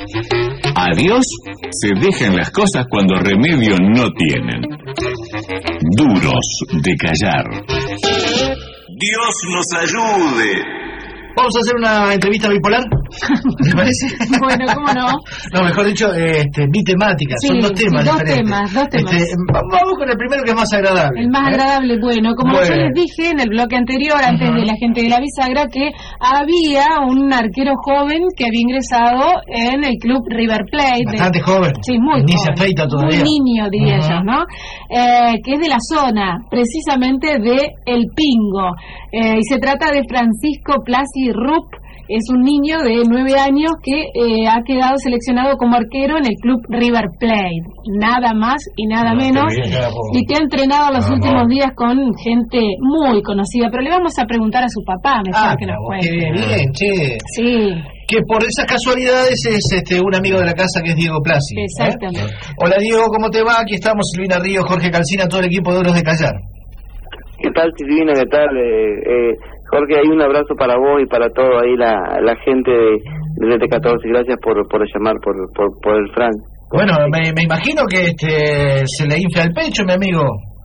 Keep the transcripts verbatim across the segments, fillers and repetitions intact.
A Dios se dejan las cosas cuando remedio no tienen. Duros de callar. Dios nos ayude. ¿Vamos a hacer una entrevista bipolar? ¿Te parece? Bueno, ¿cómo no? No, mejor dicho, este, bitemática. Sí, Son dos temas sí, dos diferentes. temas, dos temas. Este, vamos con el primero que es más agradable. El más ¿eh? agradable, bueno, como bueno. yo les dije en el bloque anterior, antes uh-huh. de la gente de la bisagra, que había un arquero joven que había ingresado en el club River Plate. Bastante de, joven. Sí, muy Ni joven. se afeita todavía. Muy niño, diría uh-huh. yo, ¿no? Eh, que es de la zona, precisamente de El Pingo. Eh, y se trata de Francisco Plasi Rupp. Es un niño de nueve años que eh, ha quedado seleccionado como arquero en el club River Plate, nada más y nada no, menos, bien, y que ha entrenado los no, últimos no. días con gente muy conocida. Pero le vamos a preguntar a su papá, mejor ah, que nos cuente. Qué bien, che. Sí. Que por esas casualidades es este un amigo de la casa que es Diego Plasi. Exactamente. ¿eh? Hola Diego, ¿cómo te va? Aquí estamos Silvina Ríos, Jorge Calcina, todo el equipo de Duros de Callar. ¿Qué tal, Silvina? ¿Qué tal? Eh, eh, Jorge, hay un abrazo para vos y para todo ahí la, la gente de, de T catorce. Gracias por por llamar, por por, por el Frank. Bueno, me, me imagino que este se le infla el pecho, mi amigo.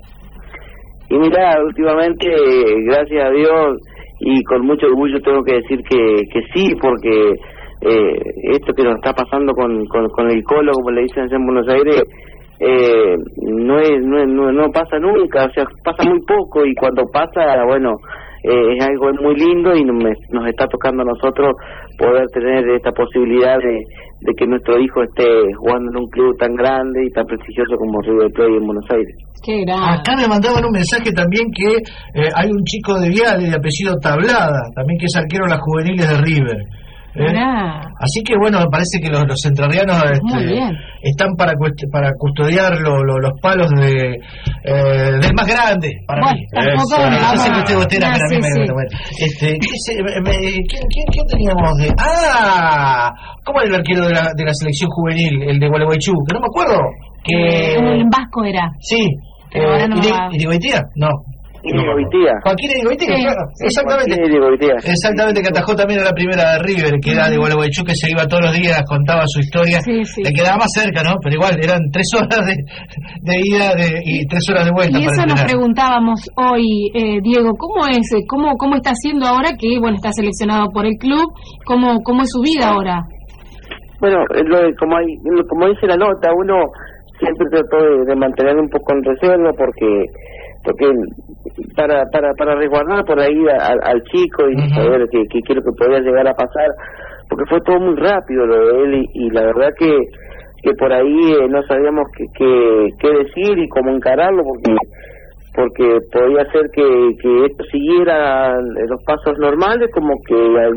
Y mirá, últimamente, gracias a Dios y con mucho orgullo tengo que decir que, que sí, porque eh, esto que nos está pasando con, con, con el colo, como le dicen allá en Buenos Aires, eh, no, es, no, es, no, no pasa nunca, o sea, pasa muy poco, y cuando pasa, bueno, eh, es algo muy lindo y nos, nos está tocando a nosotros poder tener esta posibilidad de, de que nuestro hijo esté jugando en un club tan grande y tan prestigioso como River Plate en Buenos Aires. Qué grande. Acá me mandaban un mensaje también que eh, hay un chico de Viale de apellido Tablada, también que es arquero en las juveniles de River. ¿Eh? Así que bueno, me parece que los, los entrerrianos este, están para para custodiar lo, lo, los palos de eh, del más grande para bueno, mí. Tampoco yo sé que usted botera, pero a mí me, bueno, este, ¿qué, me, ¿quién, quién, ¿quién teníamos de? Ah, ¿cómo era el arquero de la, de la selección juvenil, el de Gualeguaychú? Que no me acuerdo. Que el Vasco era. Sí. Pero eh, no ¿Y Irigoitía? No. Irigoitía. Joaquín Irigoitía, sí, claro, sí, exactamente. Exactamente, que atajó también a la primera de River, que era de Gualeguaychú, que se iba todos los días, contaba su historia. Sí, sí. Le quedaba más cerca, ¿no? Pero igual, eran tres horas de, de ida de, y tres horas de vuelta. Y para eso entrenar. Nos preguntábamos hoy, eh, Diego, ¿cómo es? ¿Cómo cómo está haciendo ahora que, bueno, está seleccionado por el club? ¿Cómo cómo es su vida ahora? Bueno, lo de, como, hay, como dice la nota, uno siempre trató de, de mantener un poco en reserva porque porque para para para resguardar por ahí a, a, al chico y uh-huh. saber que, que, que lo que podía llegar a pasar, porque fue todo muy rápido lo de él y, y la verdad que que por ahí eh, no sabíamos qué que, que decir y cómo encararlo, porque porque podía ser que, que esto siguiera los pasos normales, como que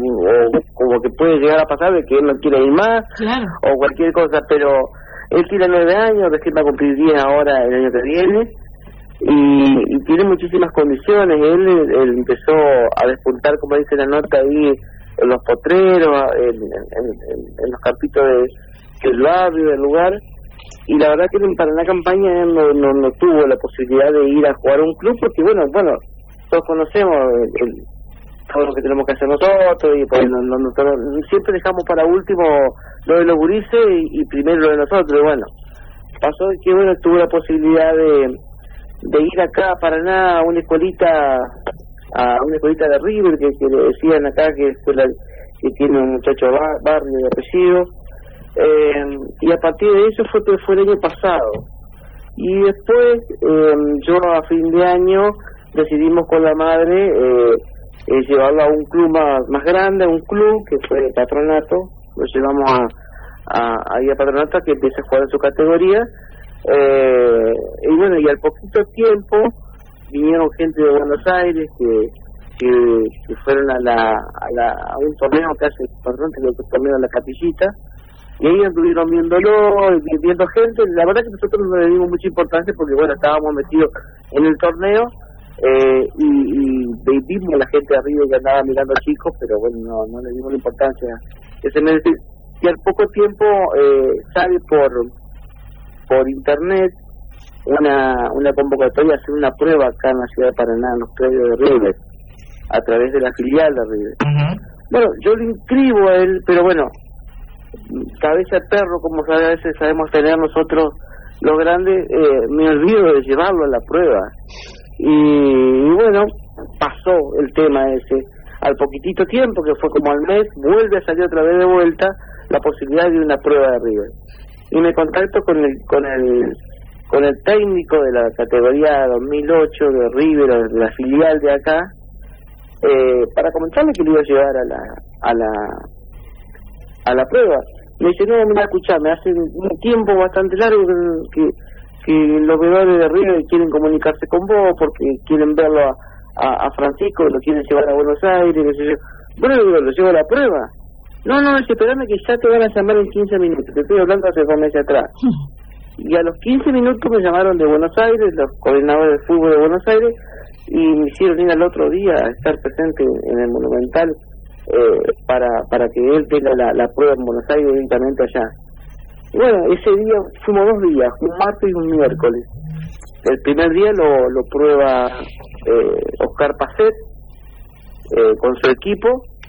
o como que puede llegar a pasar de que él no quiere ir más, claro. o cualquier cosa, pero él tiene nueve años, recién va a cumplir diez ahora el año que viene, y, y tiene muchísimas condiciones. Él, él empezó a despuntar, como dice la nota ahí, en los potreros, en, en, en, en los campitos de, del barrio, del lugar, y la verdad que en Paraná Campaña no, no, no tuvo la posibilidad de ir a jugar a un club, porque bueno, bueno, todos conocemos el, el, todo lo que tenemos que hacer nosotros, y pues no, no, nosotros siempre dejamos para último lo de los gurises y, y primero lo de nosotros. Y bueno, pasó que bueno, tuve la posibilidad de, de ir acá a Paraná a una escuelita, a una escuelita de River, que, que le decían acá que escuela que tiene un muchacho de bar, barrio de apellido. Eh, y a partir de eso fue que fue el año pasado, y después eh, yo a fin de año decidimos con la madre eh, eh, llevarlo a un club más, más grande, a un club que fue el Patronato. Lo llevamos a, a, ahí a Patronato, que empieza a jugar en su categoría, eh, y bueno, y al poquito tiempo vinieron gente de Buenos Aires que que, que fueron a la, a la a un torneo que hace el Patronato, que es el torneo de la Capillita, y ahí estuvieron viéndolo, viendo gente. La verdad que nosotros no le dimos mucha importancia porque, bueno, estábamos metidos en el torneo, eh, y, y vimos a la gente arriba que andaba mirando a chicos, pero bueno, no, no le dimos la importancia que se merece. Y al poco tiempo eh, sale por por internet una una convocatoria a hacer una prueba acá en la ciudad de Paraná, en los predios de River, a través de la filial de River. Uh-huh. Bueno, yo lo inscribo a él, pero bueno, cabeza de perro, como a veces sabemos tener nosotros los grandes, eh, me olvido de llevarlo a la prueba. Y, y bueno, pasó el tema ese. Al poquitito tiempo, que fue como al mes, vuelve a salir otra vez de vuelta la posibilidad de una prueba de River. Y me contacto con el con el con el técnico de la categoría dos mil ocho de River, de la filial de acá, eh, para comentarle que lo iba a llevar a la a la a la prueba. Me dice, no, mira, escuchame, hace un tiempo bastante largo que, que, que los jugadores de River quieren comunicarse con vos porque quieren verlo a, a, a Francisco, lo quieren llevar a Buenos Aires, qué sé yo. Bueno, digo, lo llevo a la prueba. No, no, esperame que ya te van a llamar en quince minutos, te estoy hablando hace dos meses atrás. Y a los quince minutos me llamaron de Buenos Aires, los coordinadores de fútbol de Buenos Aires, y me hicieron ir al otro día a estar presente en el Monumental, eh, para para que él tenga la, la prueba en Buenos Aires directamente allá. Y bueno, ese día fuimos dos días, un martes y un miércoles. El primer día lo, lo prueba eh, Oscar Pacet eh, con su equipo,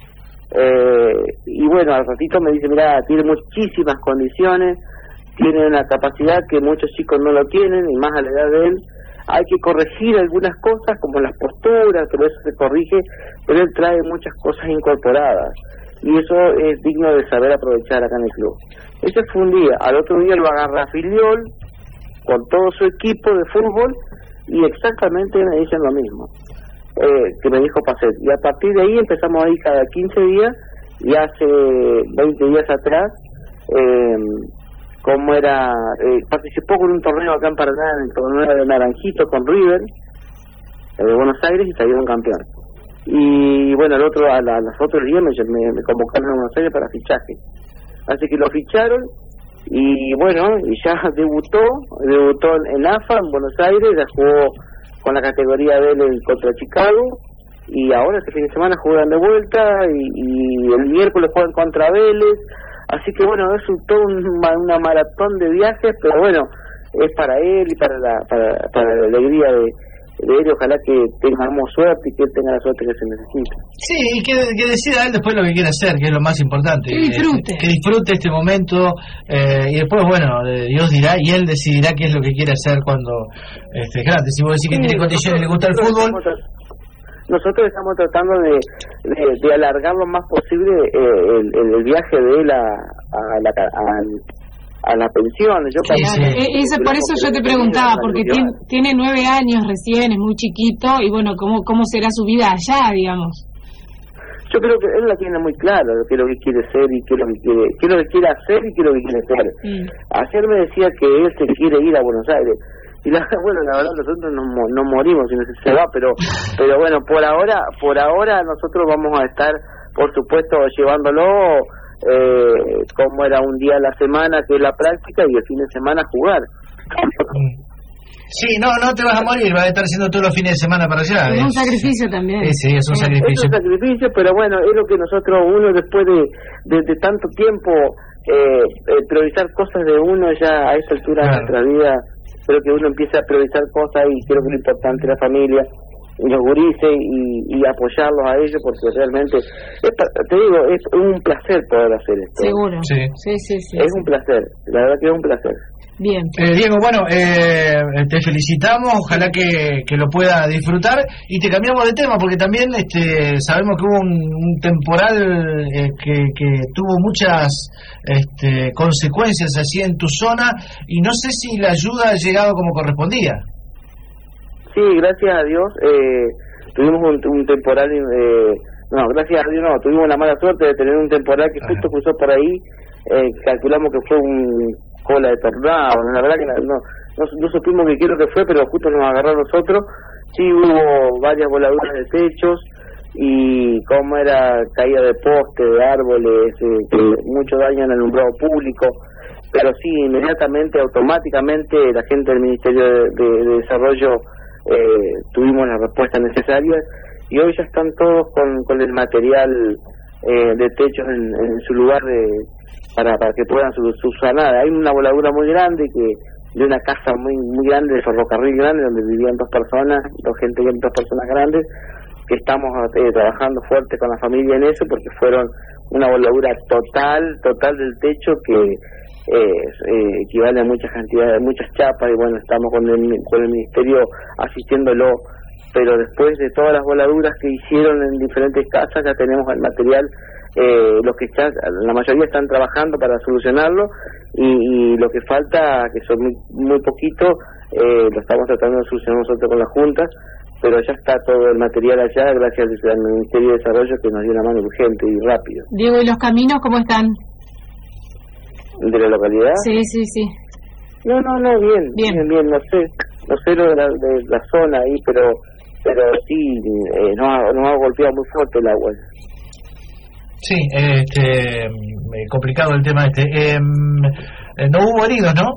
eh, y bueno, al ratito me dice, mira, tiene muchísimas condiciones, tiene una capacidad que muchos chicos no lo tienen, y más a la edad de él. Hay que corregir algunas cosas como las posturas, pero eso se corrige, pero él trae muchas cosas incorporadas y eso es digno de saber aprovechar acá en el club. Ese fue un día. Al otro día lo agarra Filiol con todo su equipo de fútbol y exactamente me dicen lo mismo eh, que me dijo Pacet, y a partir de ahí empezamos a ir cada quince días, y hace veinte días atrás eh, como era, eh, participó con un torneo acá en Paraná, en el torneo de Naranjito con River, eh, de Buenos Aires, y salieron campeón. Y bueno, el otro, a, la, a los otros días me, me, me convocaron a Buenos Aires para fichaje. Así que lo ficharon, y bueno, y ya debutó, debutó en A F A, en Buenos Aires, ya jugó con la categoría de él contra Chicago, y ahora este fin de semana juegan de vuelta, y, y el miércoles juegan contra Vélez. Así que bueno, es un, todo un, una maratón de viajes, pero bueno, es para él y para la para, para la alegría de, de él. Ojalá que tengamos suerte y que él tenga la suerte que se necesita. Sí, y que, que decida él después lo que quiere hacer, que es lo más importante. Que disfrute. Eh, que disfrute este momento, eh, y después, bueno, Dios dirá y él decidirá qué es lo que quiere hacer cuando este, es grande. Si vos decís que sí, tiene condiciones y le gusta el fútbol... Nosotros estamos tratando de, de, de alargar lo más posible eh, el, el viaje de él a, a, la, a, a la pensión. Yo sí, sí. Eso, por eso yo te preguntaba, porque tiene, tiene nueve años recién, es muy chiquito, y bueno, ¿cómo, cómo será su vida allá, digamos? Yo creo que él la tiene muy claro, qué es lo que quiere ser y qué es lo que quiere, qué es lo que quiere hacer y qué es lo que quiere ser. Mm. Ayer me decía que él se quiere ir a Buenos Aires. Y la, bueno, la verdad nosotros no, no morimos si no se va, pero pero bueno, por ahora por ahora nosotros vamos a estar, por supuesto, llevándolo eh, como era un día a la semana, que es la práctica, y el fin de semana jugar. Sí, no, no te vas a morir, vas a estar haciendo todos los fines de semana para allá. Es un sacrificio también. Sí, sí, es un sacrificio. Es un sacrificio, pero bueno, es lo que nosotros, uno después de, de, de tanto tiempo, eh, eh, priorizar cosas de uno ya a esa altura claro. de nuestra vida, creo que uno empieza a priorizar cosas, y creo que lo importante es la familia, y los gurises, y, y apoyarlos a ellos, porque realmente, es, te digo, es un placer poder hacer esto. Seguro. Sí, sí, sí. sí es sí. un placer, la verdad que es un placer. Bien. Eh, Diego, bueno, eh, te felicitamos, ojalá que, que lo pueda disfrutar, y te cambiamos de tema porque también este, sabemos que hubo un, un temporal eh, que, que tuvo muchas este, consecuencias así en tu zona, y no sé si la ayuda ha llegado como correspondía. Sí, gracias a Dios, eh, tuvimos un, un temporal, eh, no, gracias a Dios no, tuvimos la mala suerte de tener un temporal que justo cruzó por ahí, eh, calculamos que fue un cola de tornado, la verdad que no, no, no supimos qué quiero que fue, pero justo nos agarró a nosotros. Sí, hubo varias voladuras de techos, y como era caída de postes, de árboles, eh, mucho daño en el alumbrado público, pero sí, inmediatamente, automáticamente, la gente del Ministerio de, de, de Desarrollo eh, tuvimos la respuesta necesaria, y hoy ya están todos con, con el material eh, de techos en, en su lugar de para para que puedan subsanar. Hay una voladura muy grande que de una casa muy muy grande, de ferrocarril grande, donde vivían dos personas, dos gente, dos personas grandes, que estamos eh, trabajando fuerte con la familia en eso, porque fueron una voladura total, total del techo que eh, eh, equivale a muchas cantidades, muchas chapas, y bueno, estamos con el, con el ministerio asistiéndolo, pero después de todas las voladuras que hicieron en diferentes casas, ya tenemos el material, eh, los que ya, la mayoría están trabajando para solucionarlo, y, y lo que falta, que son muy, muy poquito, eh, lo estamos tratando de solucionar nosotros con la Junta, pero ya está todo el material allá, gracias al Ministerio de Desarrollo, que nos dio una mano urgente y rápido. Diego, ¿y los caminos cómo están? ¿De la localidad? Sí, sí, sí. No, no, no, bien, bien, bien, bien no sé, no sé lo de la, de la zona ahí, pero pero sí, eh, nos, ha, nos ha golpeado muy fuerte el agua. Sí, este, complicado el tema este. Eh, no hubo heridos, ¿no?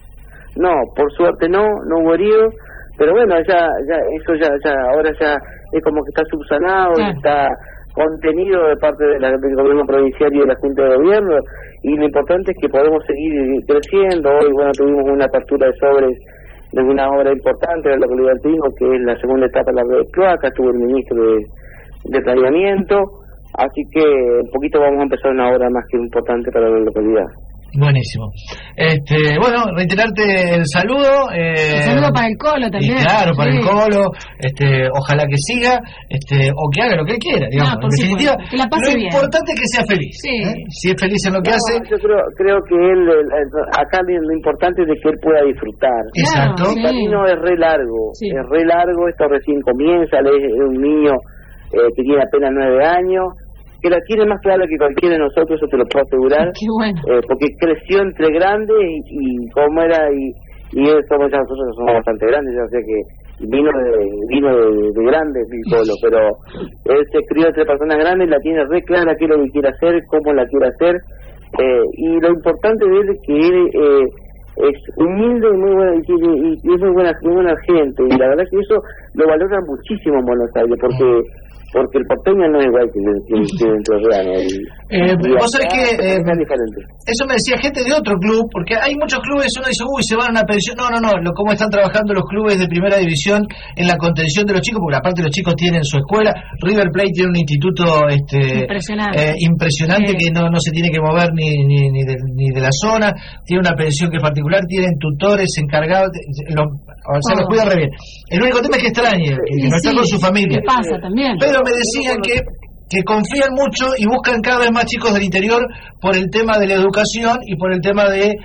No, por suerte no, no hubo heridos, pero bueno, ya, ya, eso ya, ya, ahora ya es como que está subsanado, sí. Está contenido de parte de la, del gobierno provincial y de la Junta de Gobierno, y lo importante es que podemos seguir creciendo. Hoy, bueno, tuvimos una apertura de sobres de una obra importante de la localidad de Pingo, que es la segunda etapa de la red de cloaca, estuvo el ministro de, de planeamiento, así que un poquito vamos a empezar una obra más que importante para la localidad. Buenísimo. Este, bueno, reiterarte el saludo. Eh, el saludo para el Colo también. Y claro, para sí. el Colo. Este, ojalá que siga, este, o que haga lo que él quiera, digamos. No, en definitiva, que la pase lo bien. importante es que sea feliz. Sí. ¿eh? Si es feliz en lo que no, hace. Yo creo, creo que él, acá lo importante es de que él pueda disfrutar. Exacto. El camino es re largo, sí. es re largo. Esto recién comienza. Él es un niño eh, que tiene apenas nueve años. Que la tiene más clara que cualquiera de nosotros, eso te lo puedo asegurar. Qué bueno. Eh, porque creció entre grandes y, y cómo era, y, y él, somos ya nosotros somos bastante grandes, ya sé que vino de vino de, de grandes solo, pero él se crió entre personas grandes, la tiene re clara qué es lo que quiere hacer, cómo la quiere hacer, eh, y lo importante de él es que él eh, es humilde y muy buena, y, y, y es muy buena, muy buena gente, y la verdad que eso lo valora muchísimo en Buenos Aires, porque porque el porteño no es igual que el que dentro de Real. Eh, vos sabés que eh, diferente. Eso me decía gente de otro club, porque hay muchos clubes, uno dice, uy, se van a una pensión. No, no, no, lo, cómo están trabajando los clubes de primera división en la contención de los chicos, porque aparte los chicos tienen su escuela. River Plate tiene un instituto este impresionante, eh, impresionante sí. que no, no se tiene que mover ni ni, ni, de, ni de la zona, tiene una pensión que es particular, tienen tutores encargados, de, lo, o sea, oh. los cuida re bien. El único tema es que extrañe, que, que no sí, está con su familia. Pasa también. Pero me decían que que confían mucho y buscan cada vez más chicos del interior por el tema de la educación y por el tema de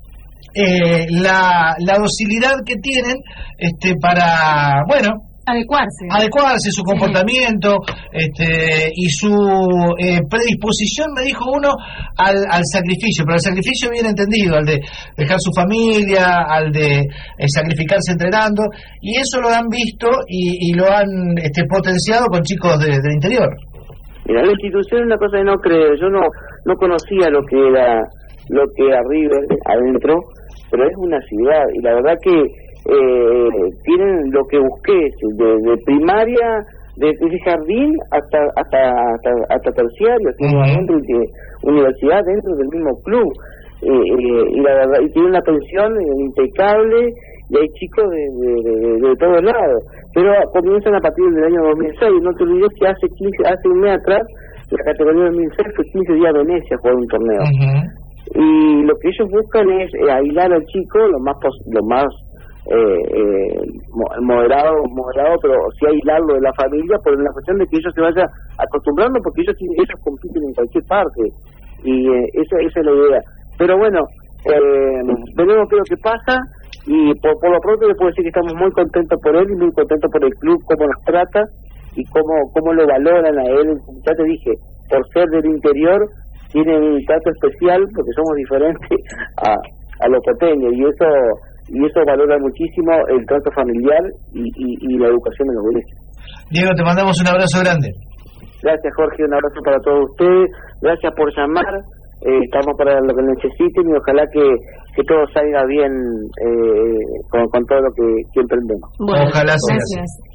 eh, la, la docilidad que tienen este para, bueno, adecuarse adecuarse su comportamiento, sí. este y su eh, predisposición, me dijo uno, al, al sacrificio, pero el sacrificio bien entendido, al de dejar su familia, al de eh, sacrificarse entrenando, y eso lo han visto y, y lo han este, potenciado con chicos de, del interior. Mira, la institución es una cosa que no creo, yo no no conocía lo que era lo que era River adentro, pero es una ciudad, y la verdad que eh, tienen lo que busqué, de, de primaria, desde jardín hasta hasta hasta, hasta terciario, uh-huh. Adentro de universidad dentro del mismo club, eh, eh, y la verdad, y tiene una pensión impecable, y hay chicos de, de, de, de todos lados, pero comienzan a partir del año dos mil seis. No te olvides que hace quince, hace un mes atrás la categoría dos mil seis fue quince días a Venecia a jugar un torneo, uh-huh. Y lo que ellos buscan es eh, aislar al chico lo más lo más eh, eh, moderado moderado pero sí aislarlo de la familia, por una cuestión de que ellos se vayan acostumbrando, porque ellos ellos compiten en cualquier parte, y eh, esa, esa es la idea. Pero bueno, eh, veremos qué es lo que pasa. Y por, por lo pronto les puedo decir que estamos muy contentos por él y muy contentos por el club, cómo nos trata y cómo cómo lo valoran a él. Ya te dije, por ser del interior tienen un trato especial porque somos diferentes a, a los costeños, y eso y eso valora muchísimo el trato familiar y, y, y la educación de los colegios. Diego, te mandamos un abrazo grande. Gracias, Jorge, un abrazo para todos ustedes, gracias por llamar. Eh, estamos para lo que necesiten, y ojalá que, que todo salga bien eh, con, con todo lo que, que emprendemos. Bueno, ojalá sea gracias. así.